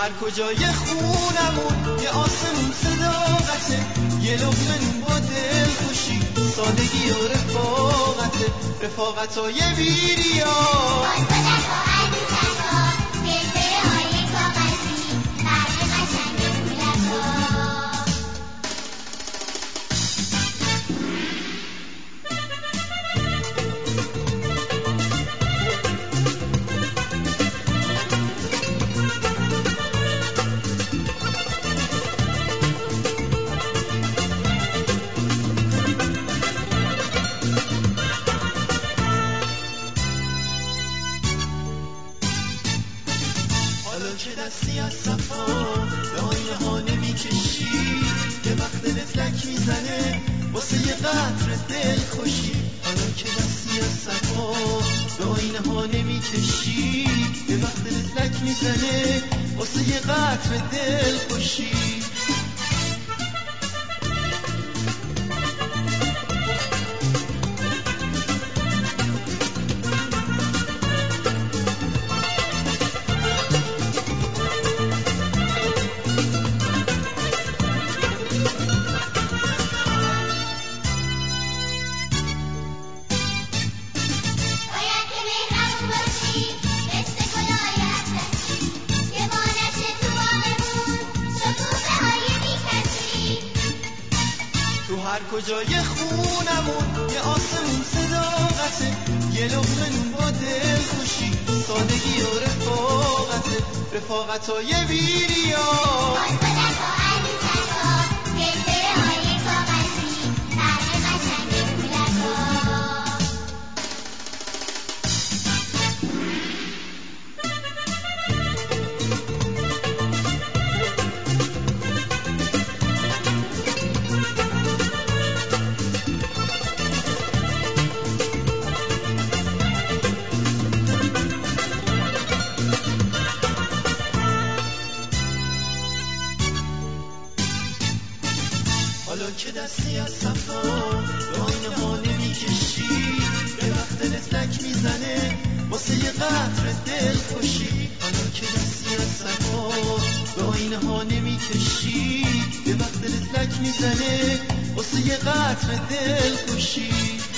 هر کجای خونمون یه آسمون صداقته، یه لقمه نون با دل خوشی، سادگی و رفاقته، رفاقتای بیریا که دستی از صفا به آینه ها نمی کشی، یه وقت دلت لک میزنه واسه یه قطر دل خوشی. حالا که دستی از صفا به آینه ها نمی کشی، یه وقت دلت لک میزنه واسه یه قطر دل خوشی. هر کجای خونمون یه آسمون صداقته، یه لقمه نون با دل خوشی، سادگی و رفاقته، رفاقتای بیریا حالا که دستی از صفا به آینه ها نمی کشی، به وقت دلت لک میزنه واسه یه قطر دل خوشی. حالا که دستی از صفا به آینه ها نمی کشی، به وقت دلت لک میزنه واسه یه قطر دل خوشی.